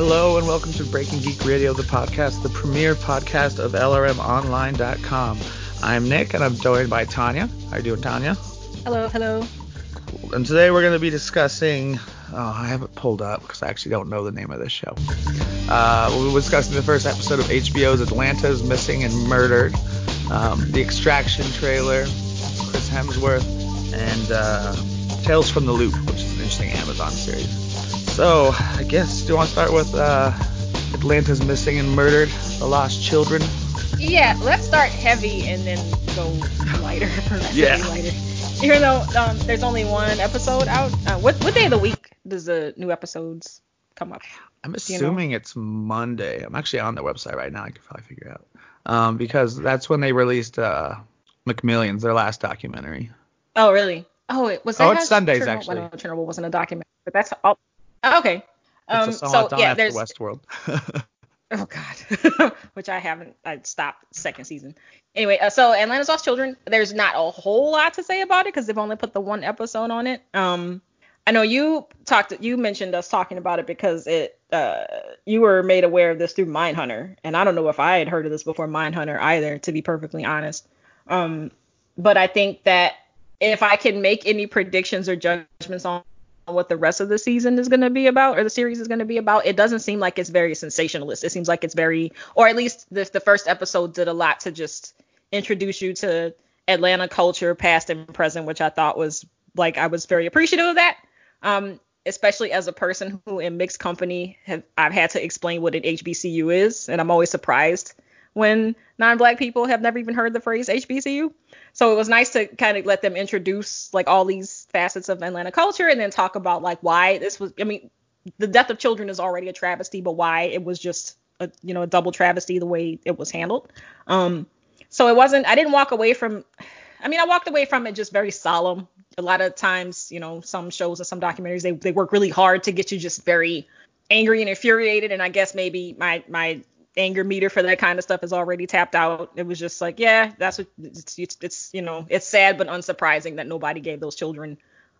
Hello and welcome to Breaking Geek Radio, the podcast, the premier podcast of LRMonline.com. I'm Nick and I'm joined by Tanya. How you doing, Tanya? Hello. Cool. And today we're going to be discussing, I have it pulled up because I actually don't know the name of this show. We'll be discussing the first episode of HBO's Atlanta's Missing and Murdered, the Extraction trailer, Chris Hemsworth, and Tales from the Loop, which is an interesting Amazon series. So, I guess, do you want to start with Atlanta's Missing and Murdered, The Lost Children? Yeah, let's start heavy and then go lighter. Lighter. Even though there's only one episode out. What day of the week does the new episodes come up? I'm assuming it's Monday. I'm actually on their website right now. I can probably figure it out. Because that's when they released McMillions, their last documentary. Oh, really? Oh, it was. It's Sundays, Chernobyl, actually. Well, Chernobyl wasn't a documentary, but that's all. Okay. It's a song after Westworld. Oh God, which I haven't. I stopped second season. Anyway, so Atlanta's Lost Children. There's not a whole lot to say about it because they've only put the one episode on it. I know you mentioned us talking about it because you were made aware of this through Mindhunter, and I don't know if I had heard of this before Mindhunter either, to be perfectly honest. But I think that if I can make any predictions or judgments on what the rest of the season is going to be about, or the series is going to be about, it doesn't seem like it's very sensationalist. It seems like it's very, or at least the first episode did a lot to just introduce you to Atlanta culture, past and present, which I thought was like, I was very appreciative of that. Especially as a person who in mixed company, I've had to explain what an HBCU is. And I'm always surprised when non-Black people have never even heard the phrase HBCU. So it was nice to kind of let them introduce like all these facets of Atlanta culture and then talk about like why this was, I mean, the death of children is already a travesty, but why it was just a double travesty the way it was handled. So it wasn't, I walked away from it just very solemn. A lot of times, some shows and some documentaries, they work really hard to get you just very angry and infuriated. And I guess maybe my anger meter for that kind of stuff is already tapped out. It was just like, yeah, that's what it's sad but unsurprising that nobody gave those children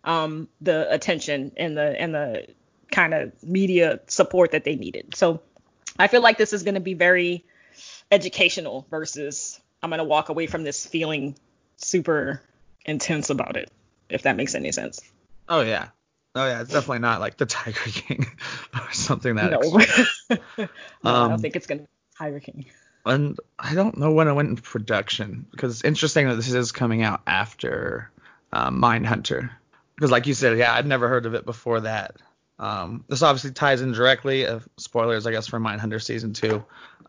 the attention and the kind of media support that they needed. So I feel like this is going to be very educational versus I'm going to walk away from this feeling super intense about it, if that makes any sense. Oh yeah, it's definitely not like the Tiger King or something that. No, I don't think it's gonna be Tiger King. And I don't know when it went into production because it's interesting that this is coming out after Mindhunter. Because like you said, yeah, I'd never heard of it before that. This obviously ties in directly. Spoilers, I guess, for Mindhunter season 2.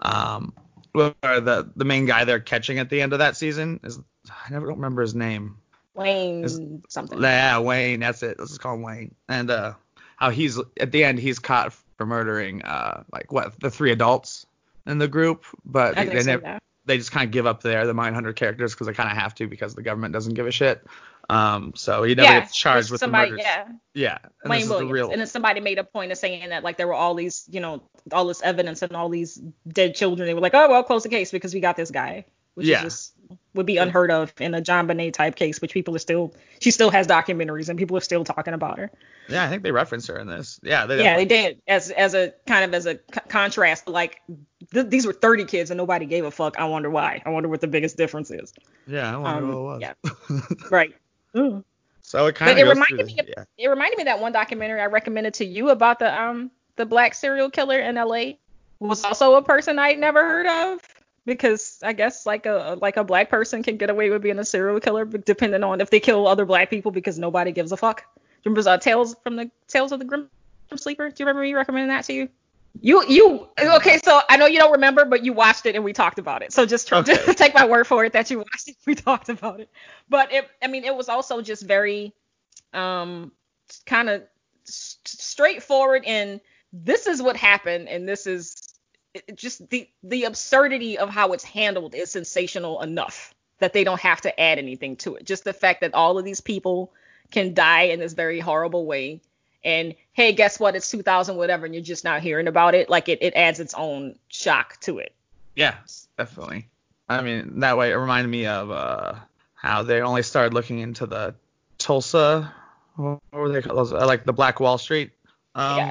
Where the main guy they're catching at the end of that season is, I don't remember his name. Wayne something. Yeah, Wayne. That's it. Let's just call him Wayne. And how he's at the end he's caught for murdering the 3 adults in the group, but they just kind of give up there, the Mindhunter characters, because they kind of have to because the government doesn't give a shit. So he never gets charged with the murders. Yeah. And Wayne Williams. And then somebody made a point of saying that like there were all these, all this evidence and all these dead children. They were like, oh well, close the case because we got this guy. Which is just would be unheard of in a JonBenét type case, which she still has documentaries and people are still talking about her. Yeah, I think they referenced her in this. Yeah, they did as a kind of contrast. Like these were 30 kids and nobody gave a fuck. I wonder why. I wonder what the biggest difference is. Yeah, I wonder what it was. Yeah, right. So it kind of reminded me of that one documentary I recommended to you about the black serial killer in LA. Was also a person I'd never heard of. Because I guess like a black person can get away with being a serial killer, depending on if they kill other black people because nobody gives a fuck. Do you remember Tales of the Grim Sleeper? Do you remember me recommending that to you? You okay? So I know you don't remember, but you watched it and we talked about it. So just take my word for it that you watched it. We talked about it. But it was also just very kind of straightforward. And this is what happened, and this is. Just the absurdity of how it's handled is sensational enough that they don't have to add anything to it. Just the fact that all of these people can die in this very horrible way. And hey, guess what? It's 2000 whatever, and you're just not hearing about it. Like it adds its own shock to it. Yeah, definitely. I mean, that way it reminded me of how they only started looking into the Tulsa, what were they called? Like the Black Wall Street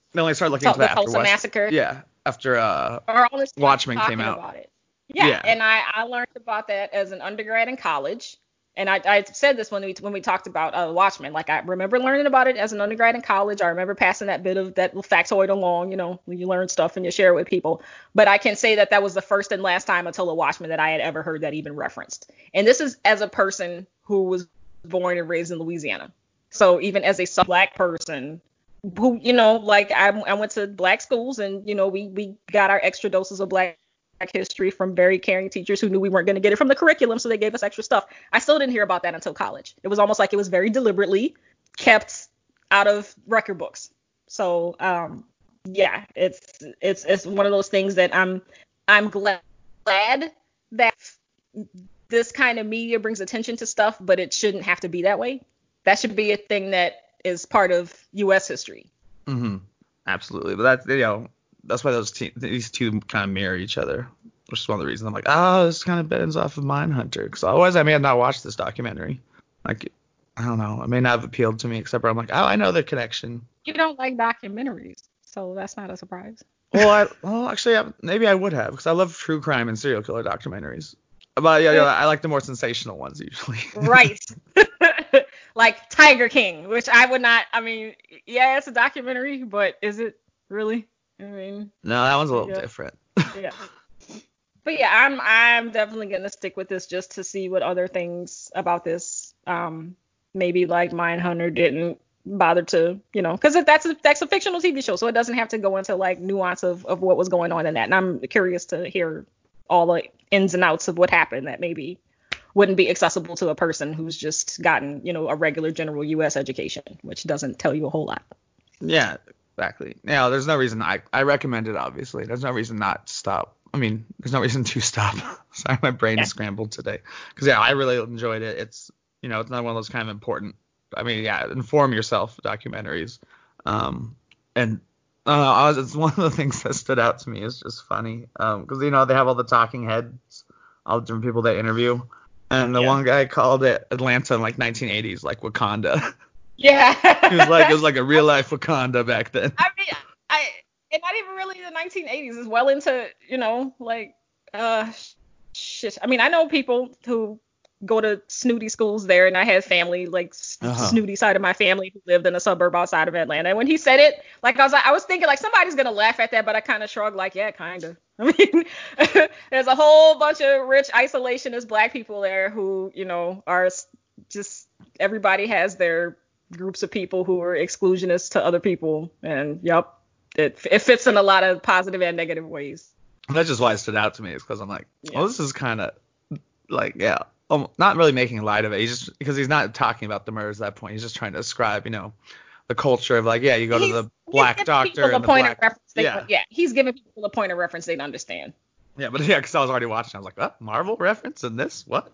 They only started looking into The that after Tulsa Massacre. Yeah, after Or all this Watchmen talking came out. about it. Yeah. And I learned about that as an undergrad in college. And I said this when we talked about Watchmen. Like, I remember learning about it as an undergrad in college. I remember passing that bit of that factoid along, when you learn stuff and you share it with people. But I can say that was the first and last time until the Watchmen that I had ever heard that even referenced. And this is as a person who was born and raised in Louisiana. So even as a Black person who, like I went to Black schools, and, we got our extra doses of Black history from very caring teachers who knew we weren't going to get it from the curriculum, so they gave us extra stuff. I still didn't hear about that until college. It was almost like it was very deliberately kept out of record books. So yeah, it's one of those things that I'm glad that this kind of media brings attention to stuff, but it shouldn't have to be that way. That should be a thing that is part of U.S. history. Mm-hmm. Absolutely, but that's why these two kind of mirror each other, which is one of the reasons I'm like, this kind of bends off of Mindhunter, because otherwise I may have not watched this documentary. Like, I don't know, it may not have appealed to me, except for I'm like, I know the connection. You don't like documentaries, so that's not a surprise. Well, actually, maybe I would have, because I love true crime and serial killer documentaries. But I like the more sensational ones usually. Right. Like Tiger King, which I would not. I mean, yeah, it's a documentary, but is it really? I mean, no, that one's a little different. Yeah. But yeah, I'm definitely gonna stick with this just to see what other things about this, maybe like Mindhunter didn't bother to, because that's a fictional TV show, so it doesn't have to go into like nuance of what was going on in that. And I'm curious to hear all the ins and outs of what happened that maybe wouldn't be accessible to a person who's just gotten, a regular general U.S. education, which doesn't tell you a whole lot. Yeah, exactly. Now, there's no reason I recommend it, obviously. There's no reason not to stop. I mean, there's no reason to stop. Sorry, my brain is scrambled today. Because, I really enjoyed it. It's, it's not one of those kind of important, inform yourself documentaries. And it's one of the things that stood out to me. It's just funny. Because, they have all the talking heads, all the different people they interview. And the one guy called it Atlanta in like 1980s, like Wakanda. Yeah. It was like a real life Wakanda back then. I mean, and not even really the 1980s. It's well into, shit. I mean, I know people who go to snooty schools there, and I had family, like snooty side of my family, who lived in a suburb outside of Atlanta. And when he said it, like I was thinking like somebody's gonna laugh at that, but I kind of shrugged like, yeah, kind of. I mean, there's a whole bunch of rich isolationist Black people there who, are just, everybody has their groups of people who are exclusionists to other people, and it fits in a lot of positive and negative ways. That's just why it stood out to me, is because I'm like, well, this is kind of like, not really making light of it. He's just, because he's not talking about the murders at that point. He's just trying to describe, the culture of like, you go to the Black doctor and the Black. He's giving people a point of reference they'd understand. Yeah, but because I was already watching, I was like, Marvel reference in this? What?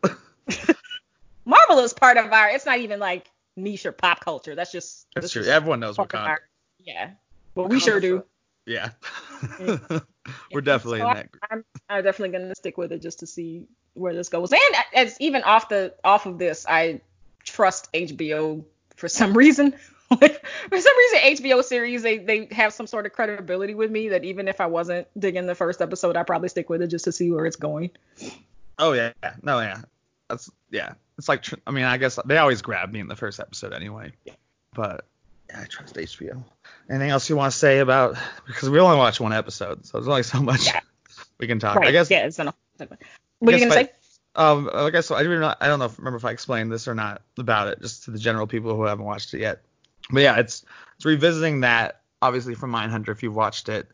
Marvel is part of it's not even like niche or pop culture. That's true. Everyone knows Wakanda. Yeah. Well, we sure do. Yeah. We're definitely in that group. I'm definitely going to stick with it just to see where this goes. And as even off of this, I trust HBO for some reason. For some reason, HBO series, they have some sort of credibility with me that even if I wasn't digging the first episode, I'd probably stick with it just to see where it's going. Oh, yeah. No, yeah. It's like, I guess they always grab me in the first episode anyway. But I trust HBO. Anything else you want to say about, because we only watch one episode, so there's only so much we can talk. Right. I guess. Yeah, it's enough. What are you gonna say? I guess I don't remember if I explained this or not about it, just to the general people who haven't watched it yet. But yeah, it's revisiting that, obviously, from Mindhunter if you've watched it.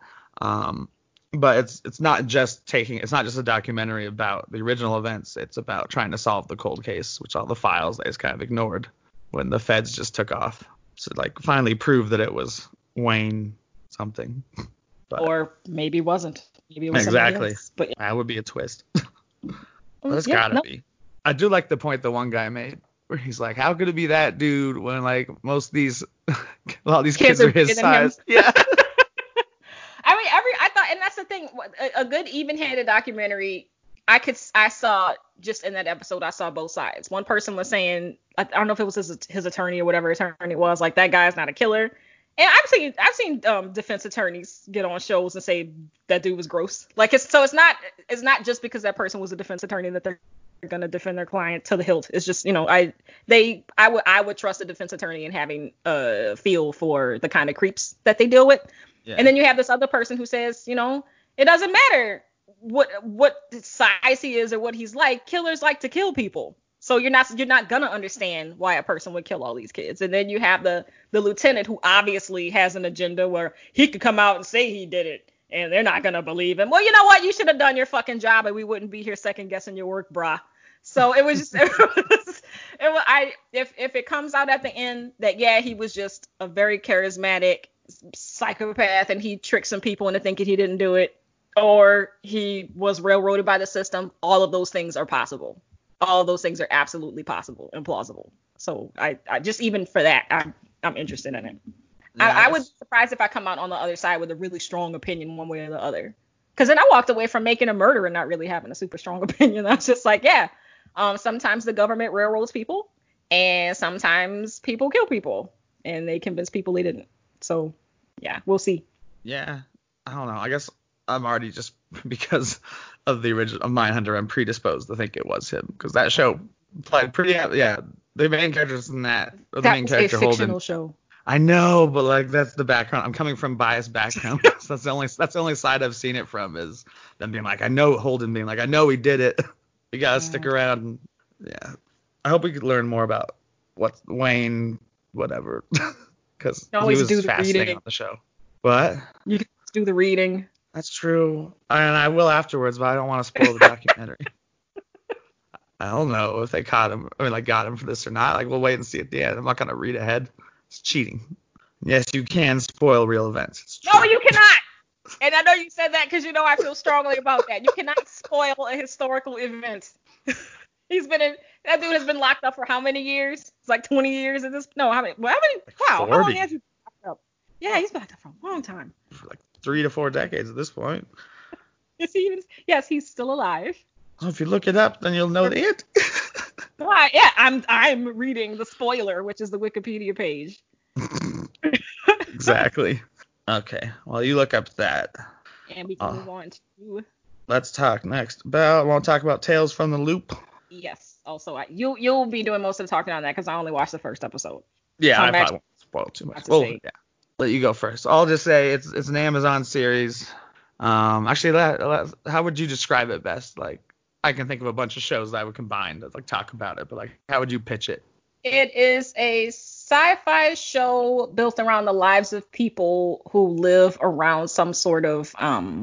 But it's not just a documentary about the original events. It's about trying to solve the cold case, which all the files they just kind of ignored when the feds just took off. So like finally prove that it was Wayne something. But, or maybe wasn't. Maybe it was exactly. Else, but that would be a twist. There's gotta be. I do like the point the one guy made where he's like, how could it be that dude when like most of these a lot of these kids are his size? Yeah. I mean, I thought, and that's the thing, a good even-handed documentary. I saw just in that episode, I saw both sides. One person was saying, I don't know if it was his attorney or whatever attorney it was, like, that guy's not a killer. And I've seen defense attorneys get on shows and say that dude was gross. Like it's not just because that person was a defense attorney that they're gonna defend their client to the hilt. It's just, I would trust a defense attorney in having a feel for the kind of creeps that they deal with. Yeah. And then you have this other person who says, it doesn't matter what size he is or what he's like. Killers like to kill people. So you're not gonna understand why a person would kill all these kids. And then you have the lieutenant who obviously has an agenda where he could come out and say he did it, and they're not gonna believe him. Well, you know what? You should have done your fucking job, and we wouldn't be here second guessing your work, brah. So it was just, if it comes out at the end that he was just a very charismatic psychopath and he tricked some people into thinking he didn't do it, or he was railroaded by the system, all of those things are possible. All of those things are absolutely possible and plausible. So I just, even for that, I'm interested in it. Yes. I would be surprised if I come out on the other side with a really strong opinion one way or the other. Because then I walked away from Making a Murder and not really having a super strong opinion. I was just like, sometimes the government railroads people, and sometimes people kill people, and they convince people they didn't. So we'll see. Yeah, I don't know. I guess I'm already, just because of the original of Mindhunter, I'm predisposed to think it was him, because that show played pretty. The main characters in that. The main character was a fictional show. I know, but like that's the background. I'm coming from biased background. That's the only side I've seen it from, is them being like, I know Holden being like, I know he did it. You gotta stick around. Yeah, I hope we could learn more about what Wayne, whatever, because he was fascinating on the show. What? You can do the reading. That's true, and I will afterwards, but I don't want to spoil the documentary. I don't know if they got him for this or not. Like, we'll wait and see at the end. I'm not gonna read ahead. It's cheating. Yes, you can spoil real events. No, you cannot. And I know you said that because I feel strongly about that. You cannot spoil a historical event. That dude has been locked up for how many years? It's like 20 years at this. No, how many? Wow, how long has he been locked up? Yeah, he's been locked up for a long time. For like 3 to 4 decades at this point. Yes, he's still alive. Well, if you look it up, then you'll know it. I'm reading the spoiler, which is the Wikipedia page. Exactly. Okay. Well, you look up that. And we can move on to. Let's talk next about. Want to talk about Tales from the Loop? Yes. Also, you'll be doing most of the talking on that because I only watched the first episode. Yeah, so I probably won't spoil too much. Well, yeah. Let you go first. I'll just say it's an Amazon series. Actually, how would you describe it best? Like, I can think of a bunch of shows that I would combine to talk about it, but like, how would you pitch it? It is a sci-fi show built around the lives of people who live around some sort of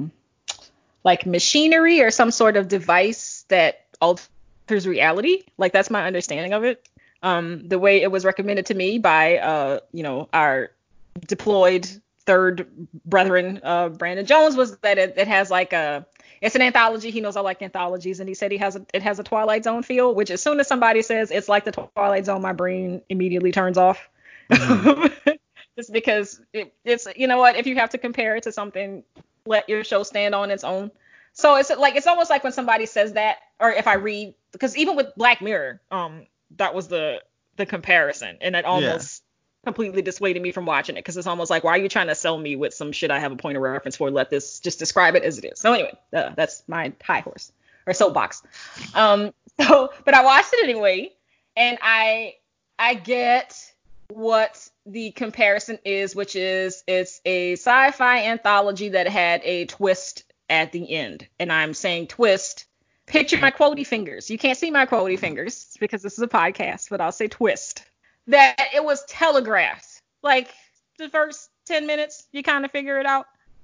machinery or some sort of device that alters reality. Like, that's my understanding of it. The way it was recommended to me by our deployed third brethren, Brandon Jones, was that it has it's an anthology. He knows I like anthologies, and he said it has a Twilight Zone feel, which as soon as somebody says it's like the Twilight Zone, my brain immediately turns off. Mm-hmm. Just because it's, if you have to compare it to something, let your show stand on its own. So it's almost like when somebody says that, or if I read, because even with Black Mirror, that was the comparison, and it almost completely dissuaded me from watching it, because it's almost like, why are you trying to sell me with some shit I have a point of reference for? Let this just describe it as it is. So anyway, that's my high horse or soapbox. But I watched it anyway, and I get what the comparison is, which is it's a sci-fi anthology that had a twist at the end. And I'm saying twist. Picture my quotey fingers. You can't see my quotey fingers because this is a podcast, but I'll say twist. That it was telegraphed. Like, the first 10 minutes, you kind of figure it out.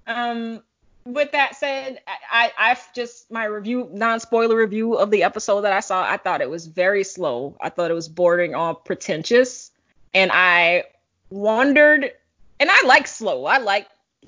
With that said, I've just, my review, non-spoiler review of the episode that I saw, I thought it was very slow. I thought it was bordering on pretentious. And I wondered, and I like slow. I like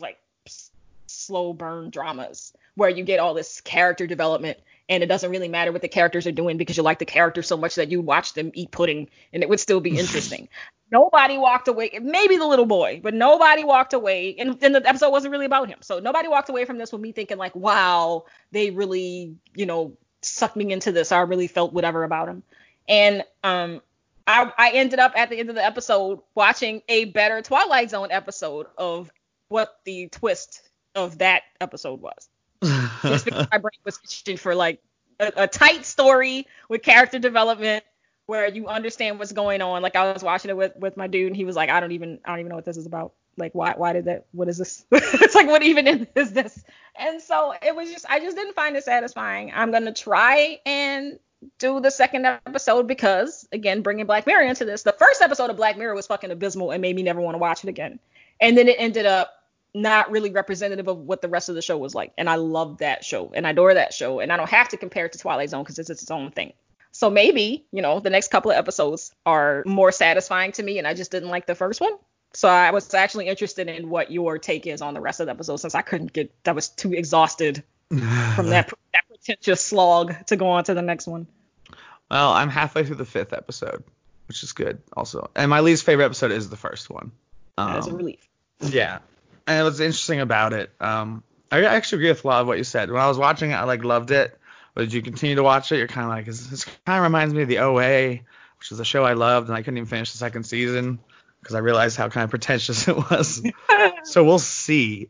slow burn dramas where you get all this character development, and it doesn't really matter what the characters are doing because you like the characters so much that you watch them eat pudding and it would still be interesting. Nobody walked away, maybe the little boy, but nobody walked away, and the episode wasn't really about him. So nobody walked away from this with me thinking like, wow, they really, sucked me into this. I really felt whatever about him. And I ended up at the end of the episode watching a better Twilight Zone episode of what the twist of that episode was. Just because my brain was itching for like a tight story with character development where you understand what's going on. Like I was watching it with my dude and he was like, I don't even know what this is about. Like why did that, what is this? It's like, what even is this? And so it was just, I just didn't find it satisfying. I'm going to try and do the second episode because, again, bringing Black Mirror into this, the first episode of Black Mirror was fucking abysmal and made me never want to watch it again. And then it ended up not really representative of what the rest of the show was like. And I love that show and I adore that show. And I don't have to compare it to Twilight Zone because it's its own thing. So maybe, the next couple of episodes are more satisfying to me and I just didn't like the first one. So I was actually interested in what your take is on the rest of the episode since I was too exhausted from that pretentious slog to go on to the next one. Well, I'm halfway through the 5th episode, which is good also. And my least favorite episode is the first one. That is a relief. Yeah. And what's interesting about it, I actually agree with a lot of what you said. When I was watching it, I loved it. But as you continue to watch it, you're kind of like, this kind of reminds me of the OA, which is a show I loved, and I couldn't even finish the second season because I realized how kind of pretentious it was. So we'll see.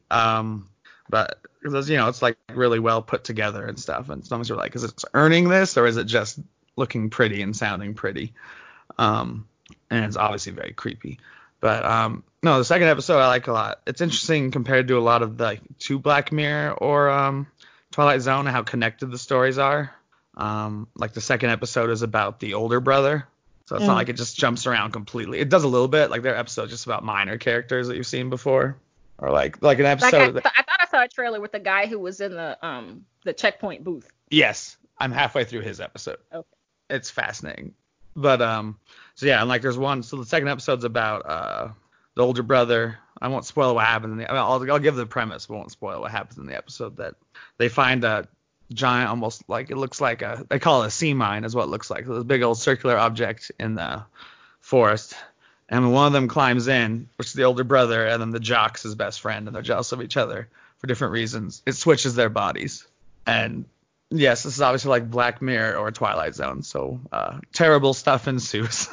But it's like really well put together and stuff. And sometimes you're like, is it earning this or is it just looking pretty and sounding pretty? And it's obviously very creepy. But no, the second episode I like a lot. It's interesting compared to a lot of the to Black Mirror or Twilight Zone and how connected the stories are. Like the second episode is about the older brother. So it's not like it just jumps around completely. It does a little bit. Like their episodes just about minor characters that you've seen before. Or like an episode. I thought I saw a trailer with the guy who was in the checkpoint booth. Yes, I'm halfway through his episode. Okay. It's fascinating. But so yeah, and like there's one. So the second episode's about the older brother. I won't spoil what happens. I'll give the premise, but won't spoil what happens in the episode. That they find a giant, almost like it looks like they call it a sea mine, is what it looks like. So this big old circular object in the forest. And when one of them climbs in, which is the older brother, and then the jock's his best friend, and they're jealous of each other for different reasons, it switches their bodies. And yes, this is obviously like Black Mirror or Twilight Zone, so terrible stuff ensues.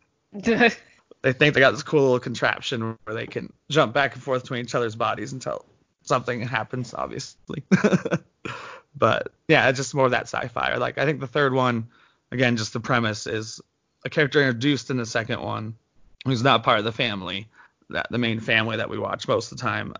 They think they got this cool little contraption where they can jump back and forth between each other's bodies until something happens, obviously. But yeah, it's just more of that sci-fi. Or like I think the third one, again, just the premise is a character introduced in the second one who's not part of the family, that the main family that we watch most of the time.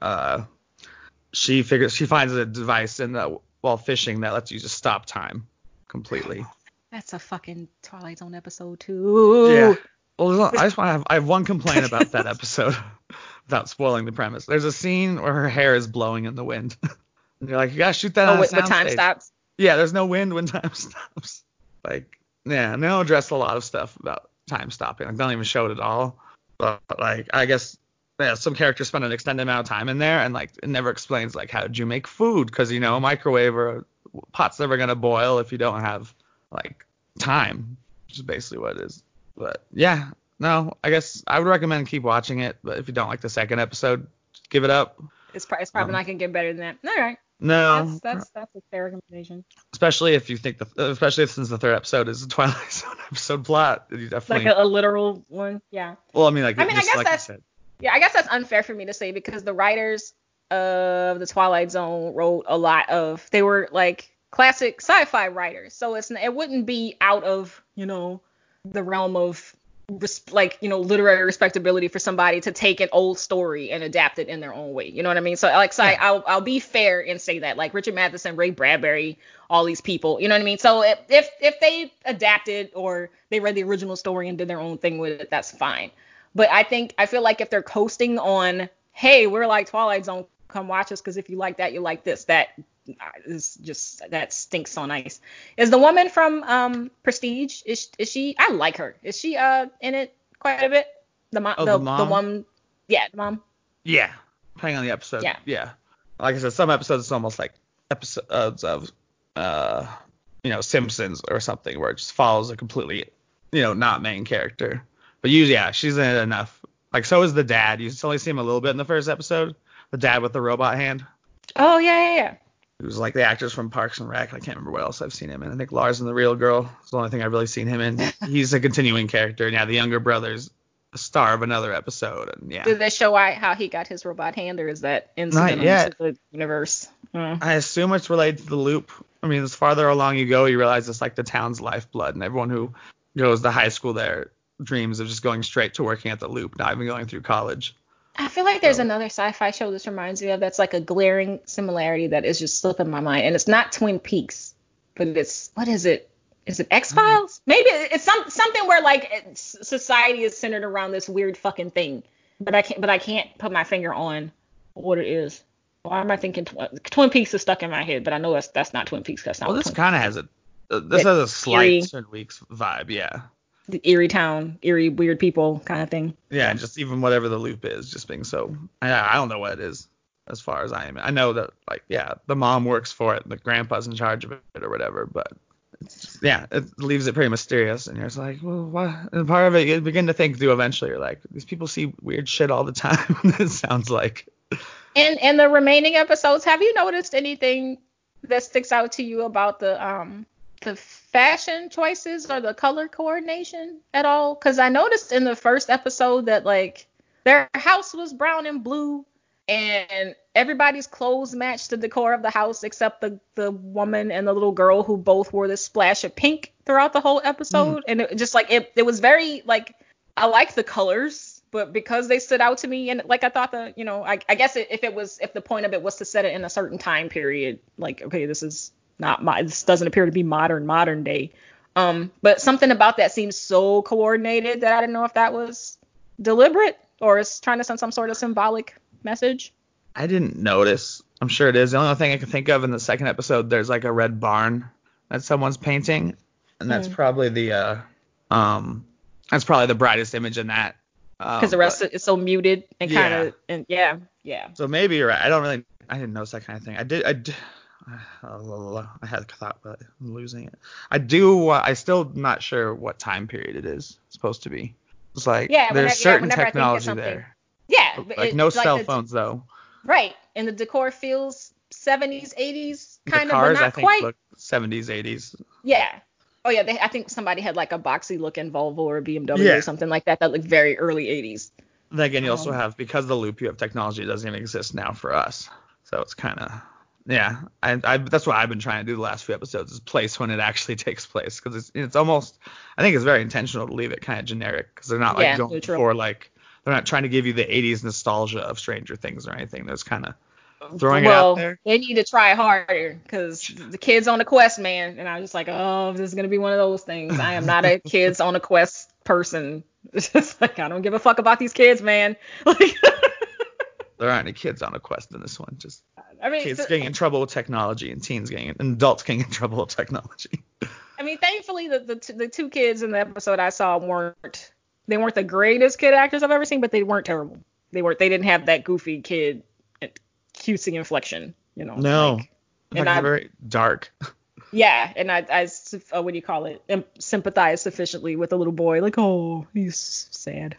She finds a device while fishing that lets you just stop time completely. That's a fucking Twilight Zone episode too. Yeah. Well, I have one complaint about that episode without spoiling the premise. There's a scene where her hair is blowing in the wind. And you're like, you gotta shoot that on a soundstage. When time stops? Yeah, there's no wind when time stops. Like, yeah, and they don't address a lot of stuff about time stopping. Like, they don't even show it at all. But like, I guess some characters spend an extended amount of time in there, and like, it never explains like how did you make food? Because a microwave or a pot's never gonna boil if you don't have like time, which is basically what it is. But yeah, no, I guess I would recommend keep watching it. But if you don't like the second episode, just give it up. It's probably not gonna get better than that. All right. No. That's a fair recommendation. Especially if you think since the third episode is a Twilight Zone episode plot, you definitely like a literal one. Yeah. Well, I mean, I guess like that's I guess that's unfair for me to say because the writers of the Twilight Zone wrote a lot of. They were like classic sci-fi writers, so it wouldn't be out of the realm of literary respectability for somebody to take an old story and adapt it in their own way. You know what I mean? So I'll be fair and say that like Richard Matheson, Ray Bradbury, all these people, you know what I mean? So if they adapted or they read the original story and did their own thing with it, that's fine. But I feel like if they're coasting on, hey, we're like Twilight Zone, come watch us because if you like that, you like this, that is just, that stinks on ice. Is the woman from Prestige, is she, I like her. Is she in it quite a bit? The mom? The one, yeah, the mom. Yeah, depending on the episode. Yeah. Like I said, some episodes it's almost like episodes of Simpsons or something where it just follows a completely not main character. But usually, yeah, she's in it enough. Like so is the dad. You only see him a little bit in the first episode. The dad with the robot hand. Oh yeah. He was like the actors from Parks and Rec. I can't remember what else I've seen him in. I think Lars and the Real Girl is the only thing I've really seen him in. He's a continuing character. And yeah, the younger brother's a star of another episode. And yeah. Did they show how he got his robot hand, or is that incidental to the universe? I assume it's related to the loop. I mean, as farther along you go, you realize it's like the town's lifeblood, and everyone who goes to high school there dreams of just going straight to working at the loop, not even going through college. I feel like there's another sci-fi show this reminds me of that's like a glaring similarity that is just slipping my mind. And it's not Twin Peaks, but what is it? Is it X-Files? Maybe it's something where like society is centered around this weird fucking thing. But I can't put my finger on what it is. Why am I thinking Twin Peaks is stuck in my head, but I know that's not Twin Peaks. That's not. Well, this kind of has this has a slight Twin Peaks vibe, yeah. The eerie town, eerie weird people kind of thing. Yeah, and just even whatever the loop is, just being so. I don't know what it is as far as I am. I know that like the mom works for it, and the grandpa's in charge of it or whatever, but it's just, it leaves it pretty mysterious, and you're just like, well, what? And part of it you begin to think through eventually. You're like, these people see weird shit all the time. It sounds like. And the remaining episodes, have you noticed anything that sticks out to you about the fashion choices or the color coordination at all? Because I noticed in the first episode that like their house was brown and blue, and everybody's clothes matched the decor of the house except the woman and the little girl, who both wore this splash of pink throughout the whole episode. And it just like it was very like, I like the colors, but because they stood out to me, and like I thought I guess if the point of it was to set it in a certain time period, like, okay, this doesn't appear to be modern day. But something about that seems so coordinated that I didn't know if that was deliberate or is trying to send some sort of symbolic message. I didn't notice. I'm sure it is. The only thing I can think of in the second episode, there's like a red barn that someone's painting, and that's probably the brightest image in that. Because the rest is so muted and kind of, and yeah. So maybe you're right. I didn't notice that kind of thing. I had a thought, but I'm losing it. I'm still not sure what time period it is supposed to be. It's like there's certain technology there. Yeah. Like no cell phones though. Right. And the decor feels 70s, 80s kind of, cars, but not I think, quite. look 70s, 80s. Yeah. Oh yeah. I think somebody had like a boxy looking Volvo or BMW or something like that looked very early 80s. Then again, you also have, because of the loop, you have technology that doesn't even exist now for us. So it's kind of. Yeah, that's what I've been trying to do the last few episodes, is place when it actually takes place, because it's almost, I think it's very intentional to leave it kind of generic, because they're not like going neutral. For like, they're not trying to give you the 80s nostalgia of Stranger Things or anything. They're just kind of throwing it out there. They need to try harder, because the kids on a quest, man, and I was just like, oh, this is gonna be one of those things. I am not a kids on a quest person. It's just like, I don't give a fuck about these kids, man. Like. There aren't any kids on a quest in this one. Just kids getting in trouble with technology, and and adults getting in trouble with technology. I mean, thankfully, the two kids in the episode I saw weren't the greatest kid actors I've ever seen, but they weren't terrible. They didn't have that goofy kid cutesy inflection, No, and they're very dark. Yeah, and I what do you call it? Sympathize sufficiently with the little boy, like, oh, he's sad.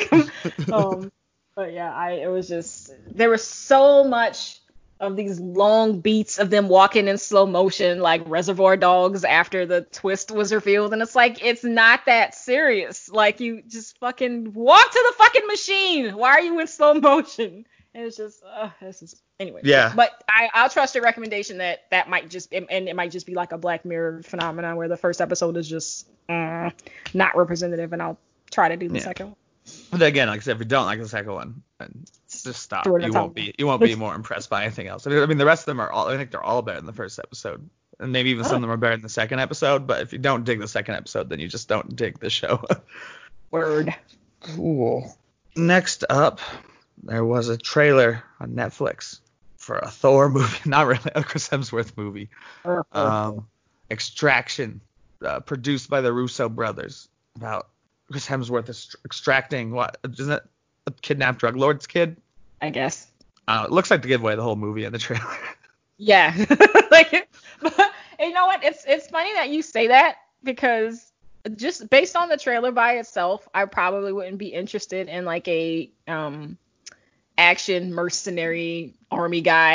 But yeah, it was just, there was so much of these long beats of them walking in slow motion, like Reservoir Dogs, after the twist was revealed. And it's like, it's not that serious. Like, you just fucking walk to the fucking machine. Why are you in slow motion? And it's just, anyway. Yeah. But I'll trust your recommendation that might just, and it might just be like a Black Mirror phenomenon where the first episode is just not representative, and I'll try to do the second one. But again, like I said, if you don't like the second one, then just stop. You won't be more impressed by anything else. I mean, the rest of them I think they're all better than the first episode, and maybe even some of them are better than the second episode. But if you don't dig the second episode, then you just don't dig the show. Word. Cool. Next up, there was a trailer on Netflix for a Thor movie, not really a Chris Hemsworth movie. Extraction, produced by the Russo brothers, about Chris Hemsworth is extracting what? Isn't it a kidnapped drug lord's kid? I guess. It looks like they give away the whole movie in the trailer. Yeah. But you know what? It's funny that you say that, because just based on the trailer by itself, I probably wouldn't be interested in like a action mercenary army guy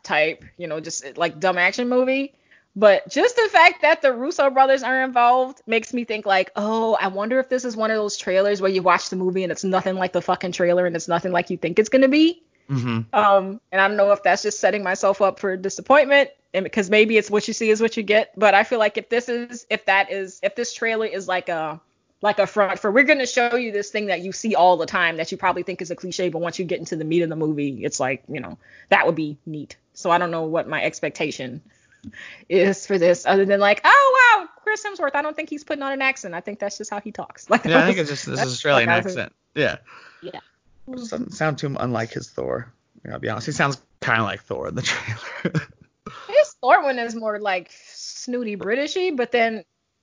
type, just like dumb action movie. But just the fact that the Russo brothers are involved makes me think like, oh, I wonder if this is one of those trailers where you watch the movie and it's nothing like the fucking trailer and it's nothing like you think it's gonna be. Mm-hmm. And I don't know if that's just setting myself up for disappointment, and because maybe it's what you see is what you get. But I feel like if this trailer is like a front for, we're gonna show you this thing that you see all the time that you probably think is a cliche, but once you get into the meat of the movie, it's like, that would be neat. So I don't know what my expectation is for this, other than like, oh wow, Chris Hemsworth. I don't think he's putting on an accent. I think that's just how he talks. Like, yeah, I think it's just this Australian accent. Yeah. Yeah. It doesn't sound too unlike his Thor. I'll be honest. He sounds kind of like Thor in the trailer. His Thor one is more like snooty Britishy, but then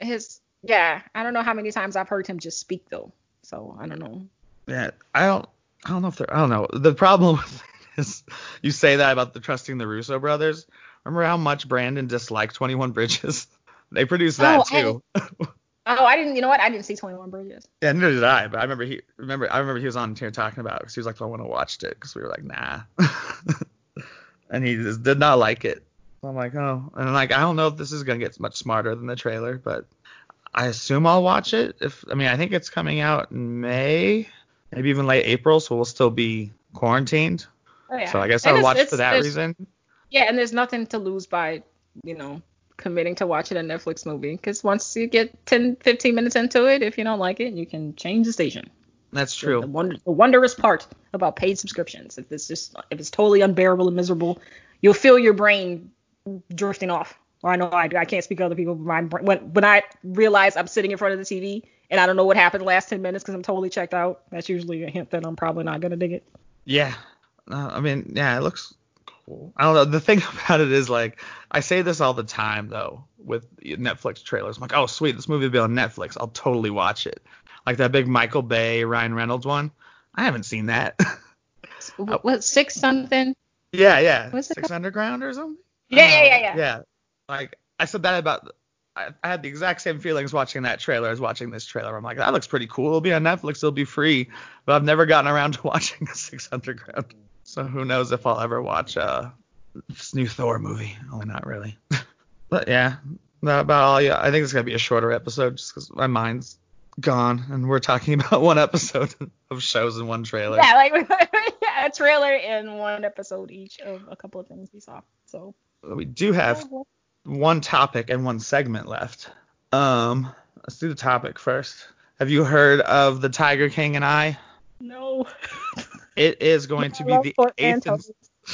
I don't know how many times I've heard him just speak though. So I don't know. Yeah, I don't know if I don't know. The problem is you say that about trusting the Russo brothers. Remember how much Brandon disliked 21 Bridges? They produced that too. I didn't. You know what? I didn't see 21 Bridges. Yeah, neither did I. But I remember he was on here talking about it because he was like the one who watched it because we were like, nah. And he just did not like it. So I'm like, oh, and I'm like, I don't know if this is gonna get much smarter than the trailer, but I assume I'll watch it. I think it's coming out in May, maybe even late April, so we'll still be quarantined. Oh, yeah. So I guess I'll watch for that reason. Yeah, and there's nothing to lose by, committing to watching a Netflix movie, because once you get 10, 15 minutes into it, if you don't like it, you can change the station. That's true. The wondrous part about paid subscriptions, if it's totally unbearable and miserable, you'll feel your brain drifting off. Or I know I can't speak to other people, but when I realize I'm sitting in front of the TV and I don't know what happened the last 10 minutes because I'm totally checked out, that's usually a hint that I'm probably not gonna dig it. Yeah. It looks cool. I don't know. The thing about it is, like, I say this all the time though with Netflix trailers. I'm like, oh sweet, this movie will be on Netflix. I'll totally watch it. Like that big Michael Bay, Ryan Reynolds one. I haven't seen that. What, 6 something? Yeah. What's it 6 called? Underground or something? Yeah. Yeah. Like I said that about. I had the exact same feelings watching that trailer as watching this trailer. I'm like, that looks pretty cool. It'll be on Netflix. It'll be free. But I've never gotten around to watching 6 Underground. So who knows if I'll ever watch this new Thor movie. Only not really. But yeah, about all. Yeah, I think it's gonna be a shorter episode just because my mind's gone and we're talking about one episode of shows in one trailer. Yeah, like a trailer and one episode each of a couple of things we saw. So we do have one topic and one segment left. Let's do the topic first. Have you heard of The Tiger King and I? No. It is going to be the 8th.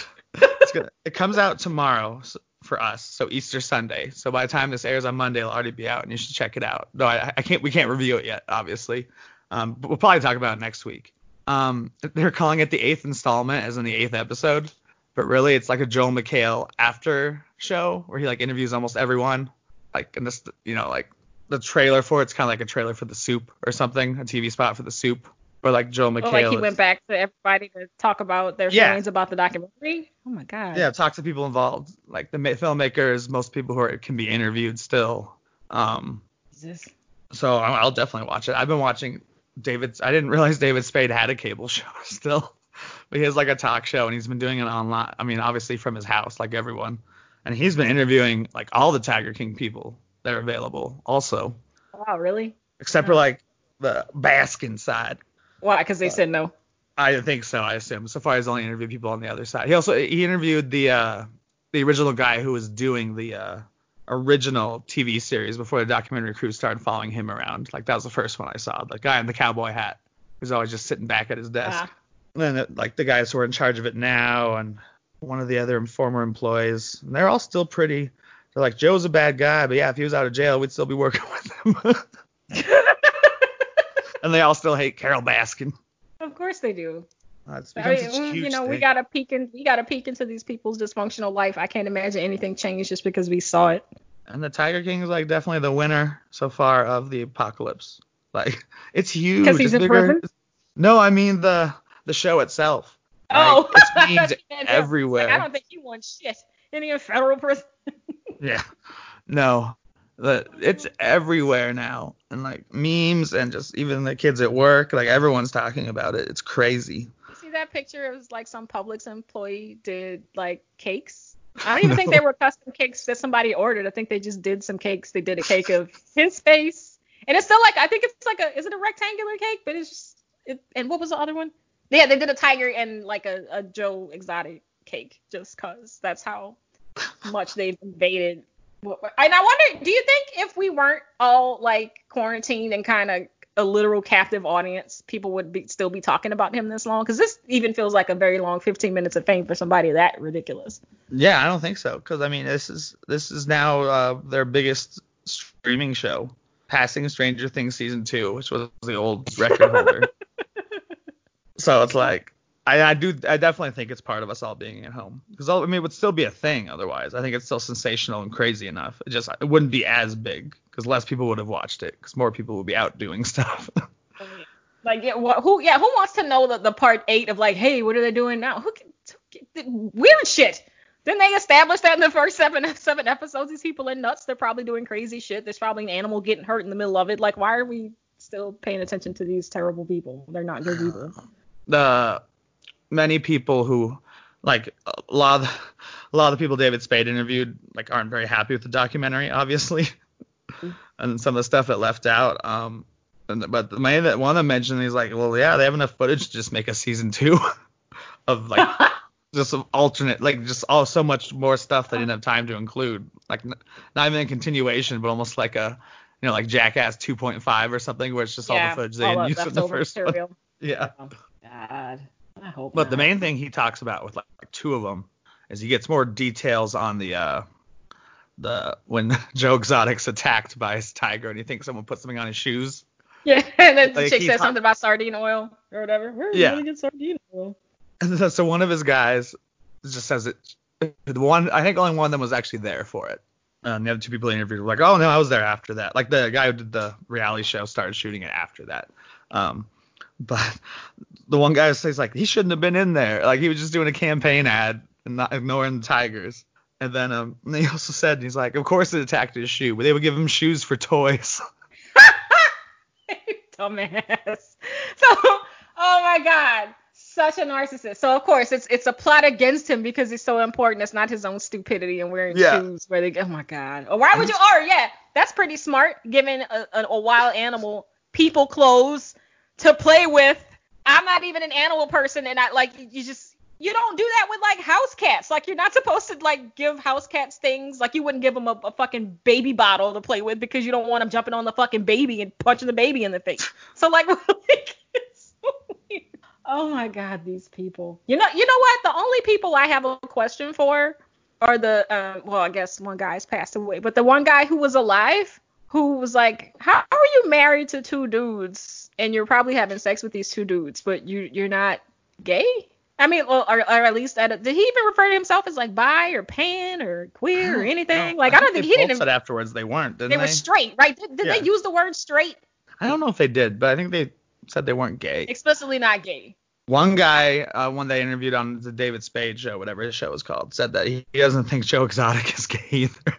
It comes out tomorrow for us, so Easter Sunday. So by the time this airs on Monday, it'll already be out, and you should check it out. No, we can't review it yet, obviously. But we'll probably talk about it next week. They're calling it the 8th installment, as in the 8th episode. But really, it's like a Joel McHale after show where he like interviews almost everyone. Like, and this, like the trailer for it's kind of like a trailer for The Soup or something, a TV spot for The Soup. Or like Joel McHale. Like he went back to everybody to talk about their feelings about the documentary. Oh my God. Yeah, talk to people involved, like the filmmakers, most people who can be interviewed still. So I'll definitely watch it. I've been watching I didn't realize David Spade had a cable show still. But he has like a talk show and he's been doing it online. I mean, obviously from his house, like everyone. And he's been interviewing like all the Tiger King people that are available also. Wow, really? Except for like the Baskin side. Why? Because they said no. I think so. I assume. So far, he's only interviewed people on the other side. He interviewed the original guy who was doing the original TV series before the documentary crew started following him around. Like that was the first one I saw. The guy in the cowboy hat who's always just sitting back at his desk. And then like the guys who are in charge of it now and one of the other former employees. And they're all still pretty. They're like, Joe's a bad guy, but yeah, if he was out of jail, we'd still be working with him. And they all still hate Carol Baskin. Of course they do. It's become such a huge thing. We gotta peek into these people's dysfunctional life. I can't imagine anything changed just because we saw it. And the Tiger King is like definitely the winner so far of the apocalypse. Like it's huge. Because he's in prison? No, I mean the show itself. Oh, right? It's memed everywhere. Like, I don't think he won shit. Isn't he in federal prison? Yeah. No. It's everywhere now, and like memes and just even the kids at work, like everyone's talking about it. It's crazy. You see that picture? It was like some Publix employee did like cakes I don't even think they were custom cakes that somebody ordered. I think they just did some cakes. They did a cake of his face, and it's still like, I think it's like is it a rectangular cake? But it's just and what was the other one? Yeah, they did a tiger and like a Joe Exotic cake, just cause that's how much they've invaded. And I wonder, do you think if we weren't all like quarantined and kind of a literal captive audience, people would still be talking about him this long? Because this even feels like a very long 15 minutes of fame for somebody that ridiculous. Yeah, I don't think so. Because I mean, this is now their biggest streaming show, passing Stranger Things season 2, which was the old record holder. So it's like, I definitely think it's part of us all being at home. Because I mean, it would still be a thing otherwise. I think it's still it crazy enough. It wouldn't be as big because less people would have watched it because more people would be out doing stuff. Like, who wants to know the part 8 of like, hey, what are they doing now? Weird shit. Didn't they establish that in the first seven episodes? These people are nuts. They're probably doing crazy shit. There's probably an animal getting hurt in the middle of it. Like, why are we still paying attention to these terrible people? They're not good people. The many people who, like, a lot of the people David Spade interviewed, like, aren't very happy with the documentary, obviously, and some of the stuff it left out. But one of them mentioned, he's like, well, yeah, they have enough footage to just make a season 2 of like just some alternate, like just so much more stuff they didn't have time to include, like not even a continuation, but almost like a, like Jackass 2.5 or something, where it's just all the footage they didn't use in the first material. One. Yeah. Oh, God. I hope. But the main thing he talks about with like 2 of them is he gets more details on the when Joe Exotic's attacked by his tiger and he thinks someone put something on his shoes. Yeah, and then the chick said something about sardine oil or whatever. Where are you gonna get sardine oil? And so one of his guys just says it. I think only one of them was actually there for it. And the other 2 people he interviewed were like, oh no, I was there after that. Like the guy who did the reality show started shooting it after that. But the one guy says like he shouldn't have been in there. Like he was just doing a campaign ad and not ignoring the tigers. And then he also said, he's like, of course it attacked his shoe, but they would give him shoes for toys. Dumbass. So, oh my God, such a narcissist. So of course it's a plot against him because he's so important. It's not his own stupidity and wearing shoes where they. Oh my God. Or why would you? Or yeah, that's pretty smart. Giving a wild animal people clothes to play with. I'm not even an animal person, and I like you don't do that with like house cats. Like you're not supposed to like give house cats things. Like you wouldn't give them a fucking baby bottle to play with because you don't want them jumping on the fucking baby and punching the baby in the face. So like, it's so weird. Oh my God, these people. You know what? The only people I have a question for are the well, I guess one guy's passed away, but the one guy who was alive, who was like, how are you married to 2 dudes and you're probably having sex with these 2 dudes, but you're not gay? I mean, or at least did he even refer to himself as like bi or pan or queer or anything? Like I don't think he didn't. Said afterwards they weren't, didn't they? They were straight, right? Did they use the word straight? I don't know if they did, but I think they said they weren't gay. Explicitly not gay. One guy, when they interviewed on the David Spade show, whatever his show was called, said that he doesn't think Joe Exotic is gay either.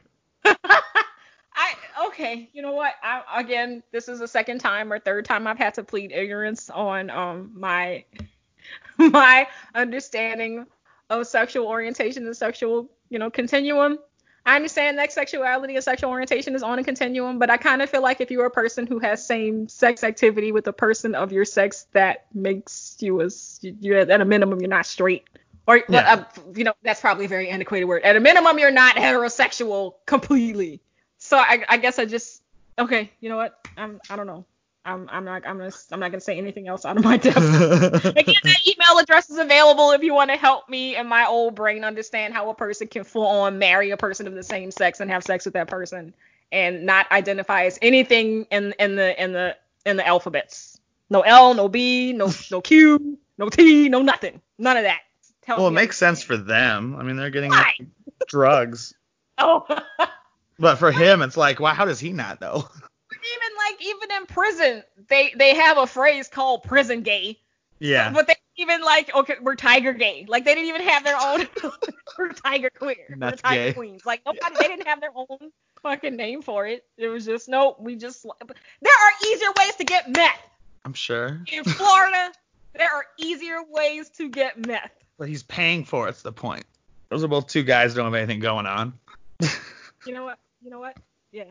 Okay, you know what? Again, this is the second time or third time I've had to plead ignorance on my understanding of sexual orientation and sexual, continuum. I understand that sexuality and sexual orientation is on a continuum, but I kind of feel like if you're a person who has same sex activity with a person of your sex, that makes you you're at a minimum, you're not straight. Or, that's probably a very antiquated word. At a minimum, you're not heterosexual completely. So I guess okay, you know what? I don't know. I'm not gonna say anything else out of my depth. Again, that email address is available if you want to help me and my old brain understand how a person can full on marry a person of the same sex and have sex with that person and not identify as anything in the alphabets. No L, no B, no Q, no T, no nothing. None of that. Well, it makes sense for them. I mean, they're getting drugs. Oh. But for him, it's like, wow, how does he not know? Even in prison, they have a phrase called prison gay. Yeah. But they even okay, we're tiger gay. Like they didn't even have their own. We're tiger queer. We're tiger gay. Queens. Like nobody, they didn't have their own fucking name for it. It was just there are easier ways to get meth. I'm sure. In Florida, there are easier ways to get meth. But he's paying for it's the point. Those are both two guys who don't have anything going on. You know what? Yeah.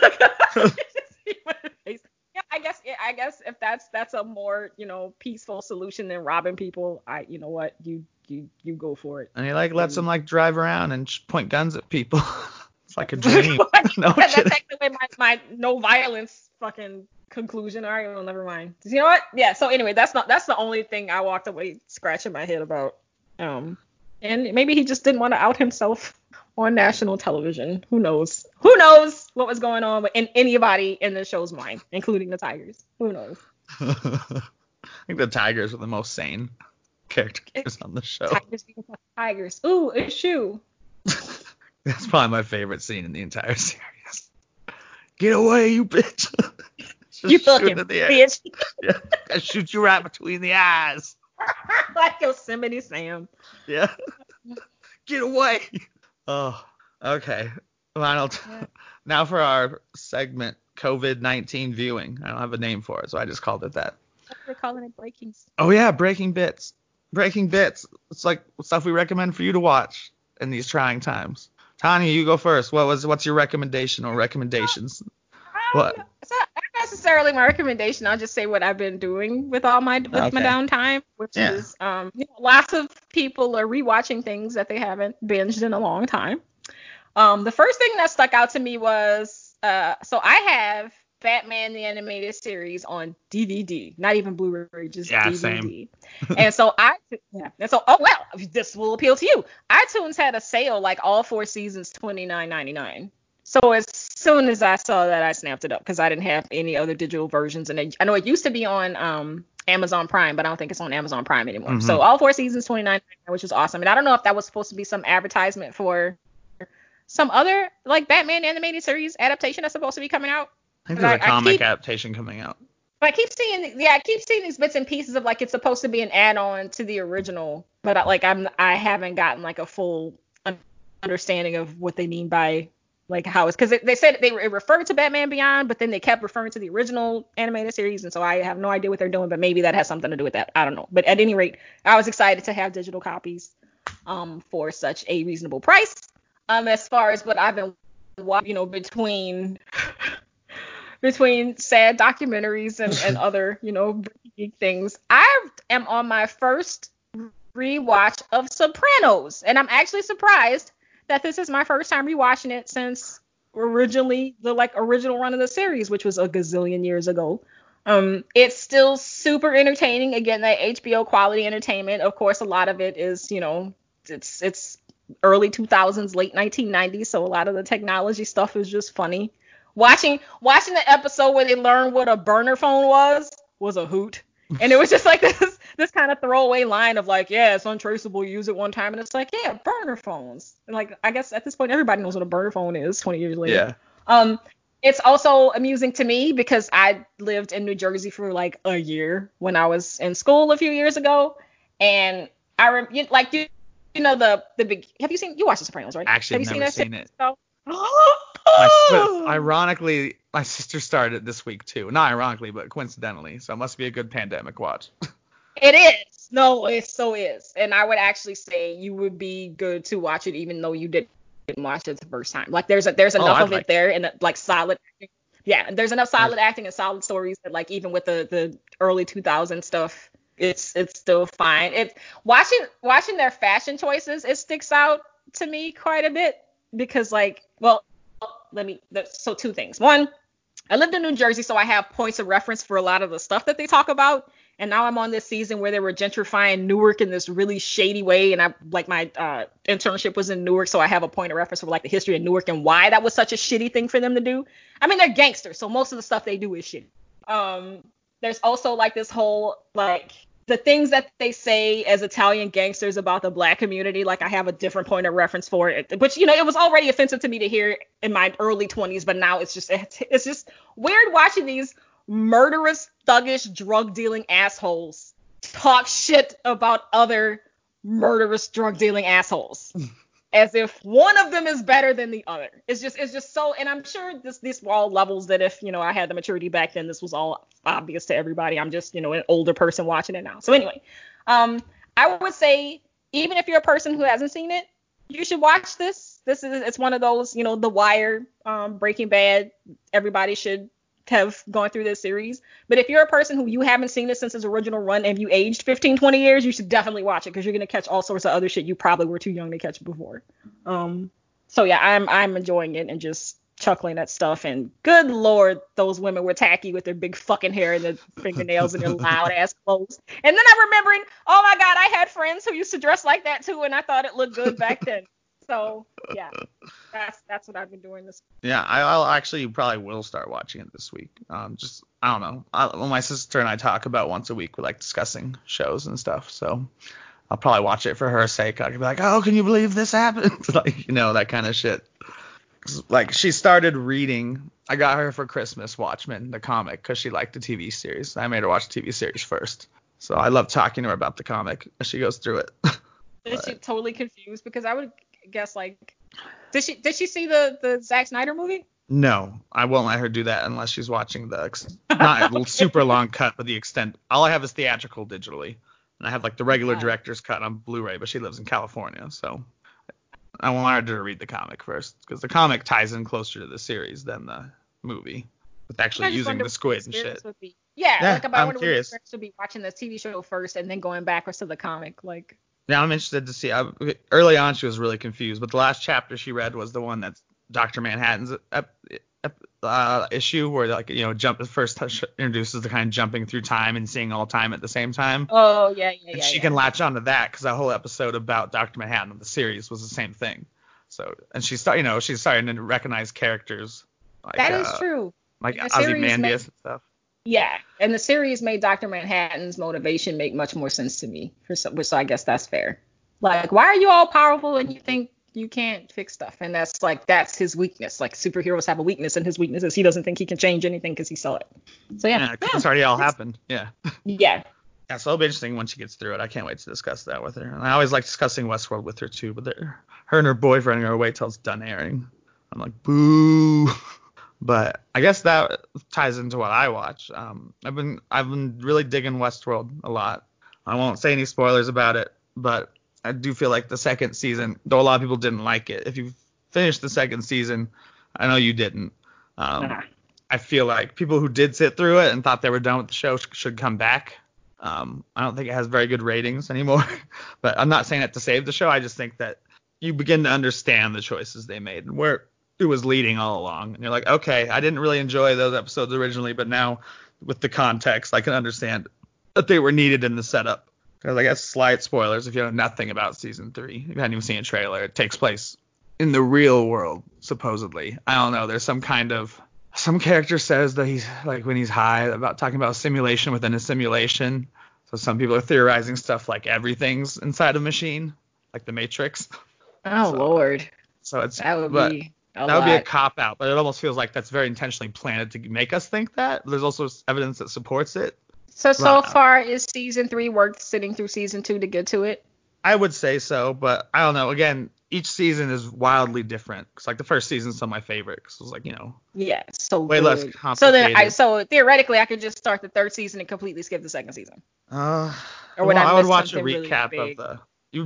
Yeah, I guess if that's a more, peaceful solution than robbing people, you know what, you go for it. And he lets them drive around and point guns at people. It's like a dream. No That kidding. takes away my no violence fucking conclusion. All right, well, never mind. You know what? Yeah. So anyway, that's the only thing I walked away scratching my head about. And maybe he just didn't want to out himself on national television. Who knows? Who knows what was going on in anybody in the show's mind, including the Tigers? Who knows? I think the Tigers are the most sane characters on the show. Tigers. Ooh, a shoe. That's probably my favorite scene in the entire series. Get away, you bitch. You fucking bitch. Yeah, I shoot you right between the eyes. Like Yosemite Sam. Yeah. Get away. Oh, okay. Now for our segment, COVID-19 viewing. I don't have a name for it, so I just called it that. We're calling it Breakings. Oh, yeah, Breaking Bits. Breaking Bits. It's like stuff we recommend for you to watch in these trying times. Tanya, you go first. What's your recommendation or recommendations? What? It's not necessarily my recommendation. I'll just say what I've been doing with my downtime, which is lots of people are rewatching things that they haven't binged in a long time. The first thing that stuck out to me was so I have Batman the Animated Series on DVD, not even Blu-ray, just DVD. Same. And so this will appeal to you. iTunes had a sale like all 4 seasons, $29.99. So as soon as I saw that, I snapped it up because I didn't have any other digital versions, and I know it used to be on Amazon Prime, but I don't think it's on Amazon Prime anymore. Mm-hmm. So all 4 seasons, $29.99, which is awesome. And I don't know if that was supposed to be some advertisement for some other like Batman animated series adaptation that's supposed to be coming out. I think there's a comic adaptation coming out. But I keep seeing these bits and pieces of like it's supposed to be an add-on to the original, but I haven't gotten like a full understanding of what they mean by like how it's, because they said it referred to Batman Beyond, but then they kept referring to the original animated series, and so I have no idea what they're doing, but maybe that has something to do with that. I don't know. But at any rate, I was excited to have digital copies for such a reasonable price. As far as what I've been watching, between sad documentaries and other, things, I am on my first rewatch of Sopranos, and I'm actually surprised that this is my first time rewatching it since originally the original run of the series, which was a gazillion years ago. It's still super entertaining. Again, that HBO quality entertainment. Of course, a lot of it is, it's early 2000s, late 1990s, so a lot of the technology stuff is just funny. Watching the episode where they learned what a burner phone was a hoot. And it was just like this kind of throwaway line of like, yeah, it's untraceable, you use it one time, and it's like, yeah, burner phones. And like, I guess at this point everybody knows what a burner phone is 20 years later. Yeah. It's also amusing to me because I lived in New Jersey for like a year when I was in school a few years ago, and have you watched The Sopranos, right? Actually, have you never seen it. Ironically, my sister started it this week too. Not ironically, but coincidentally. So it must be a good pandemic watch. It is. No, it so is. And I would actually say you would be good to watch it even though you didn't watch it the first time. Like there's enough of it there and like solid acting. Yeah, there's enough solid acting and solid stories that like even with the early 2000s stuff, it's still fine. It's watching their fashion choices, it sticks out to me quite a bit because so 2 things. One, I lived in New Jersey, so I have points of reference for a lot of the stuff that they talk about. And now I'm on this season where they were gentrifying Newark in this really shady way. And my internship was in Newark, so I have a point of reference for like the history of Newark and why that was such a shitty thing for them to do. I mean, they're gangsters, so most of the stuff they do is shitty. There's also like this whole like the things that they say as Italian gangsters about the black community, like I have a different point of reference for it, which, it was already offensive to me to hear in my early 20s, but now it's just weird watching these murderous, thuggish, drug dealing assholes talk shit about other murderous, drug dealing assholes. As if one of them is better than the other. It's just so, and I'm sure these were all levels that if, I had the maturity back then, this was all obvious to everybody. I'm just, an older person watching it now. So anyway, I would say, even if you're a person who hasn't seen it, you should watch this. It's one of those, The Wire, Breaking Bad. Everybody should have gone through this series. But if you're a person who you haven't seen it since its original run and you aged 15, 20 years, you should definitely watch it because you're gonna catch all sorts of other shit you probably were too young to catch before. So yeah, I'm enjoying it and just chuckling at stuff. And good lord, those women were tacky with their big fucking hair and their fingernails and their loud ass clothes. And then I'm remembering, oh my god, I had friends who used to dress like that too, and I thought it looked good back then. So yeah, that's what I've been doing this. Yeah, I'll actually probably will start watching it this week. Just I don't know. Well, my sister and I talk about once a week. We like discussing shows and stuff. So I'll probably watch it for her sake. I could be like, oh, can you believe this happened? Like, that kind of shit. Like, she started reading. I got her for Christmas Watchmen, the comic, because she liked the TV series. I made her watch the TV series first. So I love talking to her about the comic as she goes through it. Is she totally confused? Because I would guess, like, did she see the Zack Snyder movie? No, I won't let her do that unless she's watching the not super long cut, but the extent. All I have is theatrical digitally, and I have like the regular director's cut on Blu-ray. But she lives in California, so I want her to read the comic first because the comic ties in closer to the series than the movie with actually using the squid and shit. Yeah, like I wonder what the curious. experience would be watching the TV show first and then going backwards to the comic, like. Yeah, I'm interested to see. Early on, she was really confused, but the last chapter she read was the one that's Dr. Manhattan's issue, where first introduces the kind of jumping through time and seeing all time at the same time. Oh yeah. And she can latch onto that because that whole episode about Dr. Manhattan of the series was the same thing. So, and she's starting to recognize characters. Like, that is true. Like Ozymandias and stuff. Yeah, and the series made Dr. Manhattan's motivation make much more sense to me, so I guess that's fair. Like, why are you all powerful and you think you can't fix stuff? And that's his weakness. Like, superheroes have a weakness, and his weakness is he doesn't think he can change anything because he saw it. So yeah. It's already all happened. Yeah. Yeah. Yeah, so it'll be interesting when she gets through it. I can't wait to discuss that with her. And I always like discussing Westworld with her too, but her and her boyfriend are away till it's done airing. I'm like, boo. But I guess that ties into what I watch. I've been really digging Westworld a lot. I won't say any spoilers about it, but I do feel like the second season, though a lot of people didn't like it. If you finished the second season, I know you didn't. I feel like people who did sit through it and thought they were done with the show should come back. I don't think it has very good ratings anymore, but I'm not saying that to save the show. I just think that you begin to understand the choices they made and where it was leading all along. And you're like, okay, I didn't really enjoy those episodes originally, but now with the context, I can understand that they were needed in the setup. Because I guess slight spoilers if you know nothing about season 3. If you hadn't even seen a trailer, it takes place in the real world, supposedly. I don't know. There's some character says that he's like when he's high about talking about a simulation within a simulation. So some people are theorizing stuff like everything's inside a machine, like the Matrix. Oh, Lord. So that would be a cop out, but it almost feels like that's very intentionally planted to make us think that. There's also evidence that supports it. So far, is season 3 worth sitting through season 2 to get to it? I would say so, but I don't know. Again, each season is wildly different. Cause like the first season's still my favorite, cause it was like yeah, so way good. less complicated. So theoretically, I could just start the third season and completely skip the second season. I would watch a recap really of the.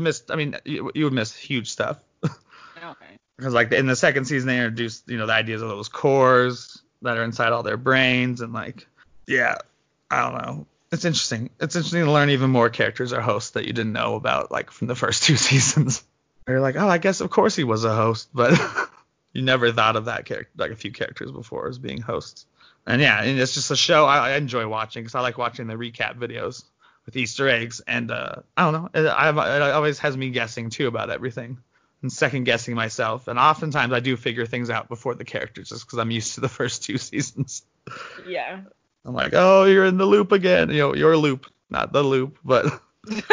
You would miss huge stuff. Okay. Because like in the second season they introduced the ideas of those cores that are inside all their brains and like I don't know. It's interesting. It's interesting to learn even more characters or hosts that you didn't know about like from the first 2 seasons. You're like, oh, I guess of course he was a host, but you never thought of that character, like a few characters before as being hosts. And it's just a show I enjoy watching because I like watching the recap videos with Easter eggs and I don't know. It always has me guessing too about everything. And second guessing myself, and oftentimes I do figure things out before the characters just because I'm used to the first 2 seasons. Yeah. I'm like, oh, you're in the loop again. Your loop, not the loop, but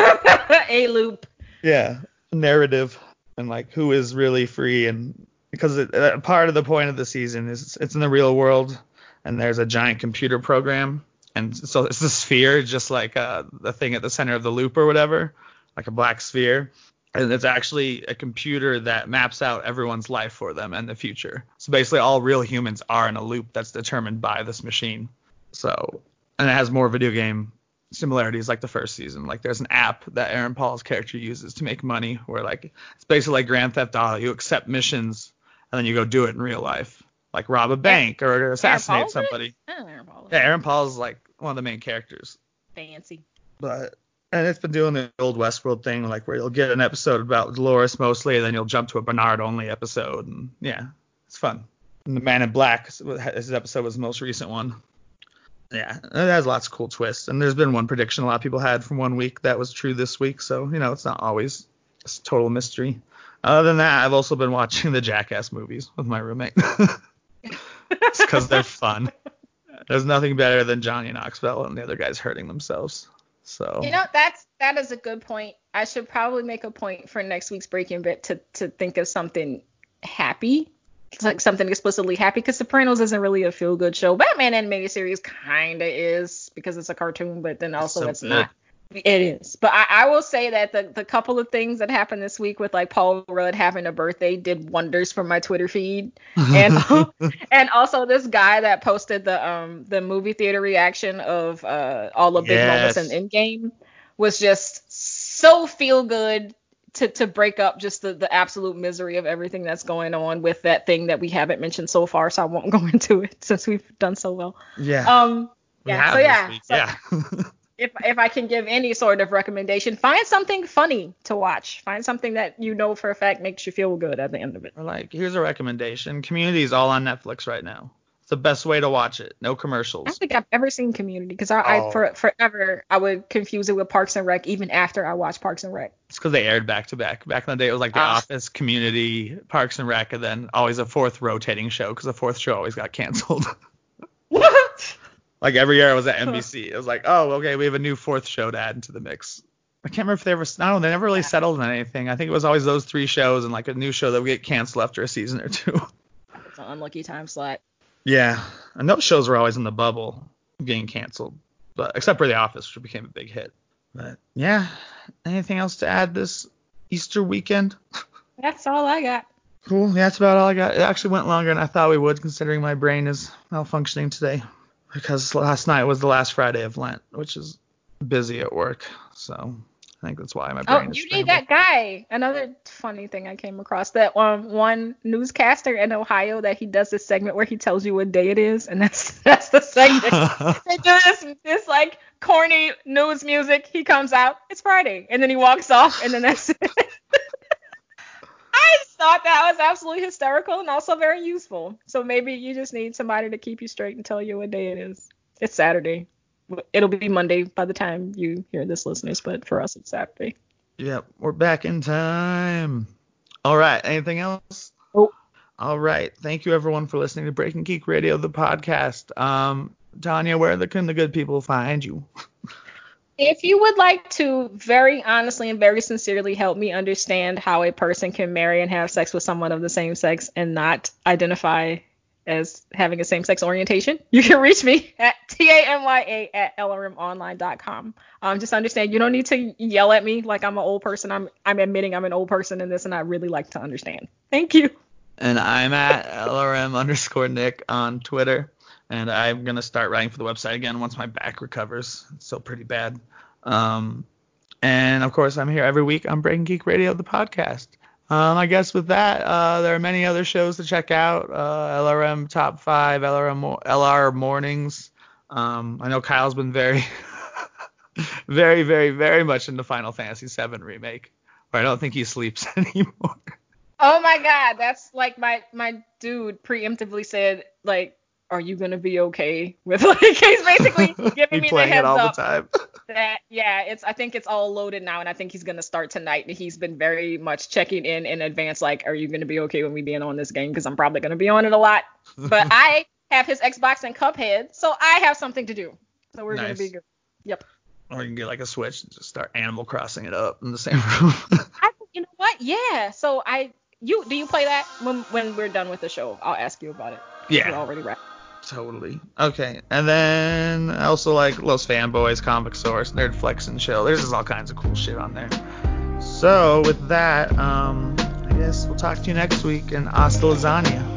a loop. Yeah, narrative and like who is really free, and because part of the point of the season is it's in the real world, and there's a giant computer program, and so it's the sphere, just like the thing at the center of the loop or whatever, like a black sphere. And it's actually a computer that maps out everyone's life for them and the future. So basically all real humans are in a loop that's determined by this machine. So, and it has more video game similarities like the first season. Like there's an app that Aaron Paul's character uses to make money where like it's basically like Grand Theft Auto. You accept missions and then you go do it in real life. Like rob a bank or assassinate somebody. Yeah, Aaron Paul's like one of the main characters. Fancy. And it's been doing the old Westworld thing, like where you'll get an episode about Dolores mostly, and then you'll jump to a Bernard only episode, and yeah, it's fun. And the Man in Black, his episode was the most recent one. Yeah, it has lots of cool twists, and there's been one prediction a lot of people had from one week that was true this week, so it's not always just total mystery. Other than that, I've also been watching the Jackass movies with my roommate. It's because they're fun. There's nothing better than Johnny Knoxville and the other guys hurting themselves. So that is a good point. I should probably make a point for next week's Breaking Bit to think of something happy. Like something explicitly happy, because Sopranos isn't really a feel-good show. Batman animated series kind of is because it's a cartoon, but then also it's not. It is. But I will say that the couple of things that happened this week with like Paul Rudd having a birthday did wonders for my Twitter feed. And and also this guy that posted the movie theater reaction of all the big moments in Endgame was just so feel good. To break up just the absolute misery of everything that's going on with that thing that we haven't mentioned so far, so I won't go into it since we've done so well. Yeah. If I can give any sort of recommendation, find something funny to watch. Find something that for a fact makes you feel good at the end of it. Or like, here's a recommendation. Community is all on Netflix right now. It's the best way to watch it. No commercials. I don't think I've ever seen Community because forever I would confuse it with Parks and Rec even after I watched Parks and Rec. It's because they aired back to back. Back in the day, it was like The Office, Community, Parks and Rec, and then always a fourth rotating show because the fourth show always got canceled. What? Like every year it was at NBC. It was like, oh, okay, we have a new fourth show to add into the mix. I can't remember if they never really settled on anything. I think it was always those three shows and like a new show that would get canceled after a season or two. It's an unlucky time slot. Yeah, and those shows were always in the bubble getting canceled, but except for The Office, which became a big hit. But yeah, anything else to add this Easter weekend? That's all I got. Cool. Yeah, that's about all I got. It actually went longer than I thought we would, considering my brain is malfunctioning today, because last night was the last Friday of Lent, which is busy at work. So I think that's why my brain is you need that guy. Another funny thing I came across, that one newscaster in Ohio that he does this segment where he tells you what day it is, and that's the segment. They do this like corny news music. He comes out, it's Friday, and then he walks off, and then that's it. I just thought that was absolutely hysterical and also very useful. So maybe you just need somebody to keep you straight and tell you what day it is. It's Saturday. It'll be Monday by the time you hear this, listeners, but for us it's Saturday. Yep, we're back in time. All right, anything else? Oh. All right, thank you everyone for listening to Breaking Geek Radio, the podcast. Tanya, where can the good people find you? If you would like to very honestly and very sincerely help me understand how a person can marry and have sex with someone of the same sex and not identify as having a same-sex orientation, you can reach me at tamya@lrmonline.com. Just understand, you don't need to yell at me like I'm an old person. I'm admitting I'm an old person in this, and I really like to understand. Thank you. And I'm at LRM_Nick on Twitter. And I'm going to start writing for the website again once my back recovers. It's still pretty bad. And, of course, I'm here every week on Breaking Geek Radio, the podcast. I guess with that, there are many other shows to check out. LRM Top 5, LR Mornings. I know Kyle's been very, very, very, very much into Final Fantasy VII Remake, where I don't think he sleeps anymore. Oh, my God. That's like my dude preemptively said, like, are you going to be okay with, like, he's basically giving me the heads all up the time. That, yeah, I think it's all loaded now, and I think he's going to start tonight, and he's been very much checking in advance, like, are you going to be okay with me being on this game, because I'm probably going to be on it a lot, but I have his Xbox and Cuphead, so I have something to do, so we're going to be good. Yep. Or you can get, like, a Switch and just start Animal Crossing it up in the same room. You know what? Yeah, so do you play that? When we're done with the show, I'll ask you about it. Yeah. We're already wrapped. Totally. Okay. And then I also like Los Fanboys, Comic Source, Nerdflex, and Chill. There's just all kinds of cool shit on there. So with that, I guess we'll talk to you next week, and hasta lasagna.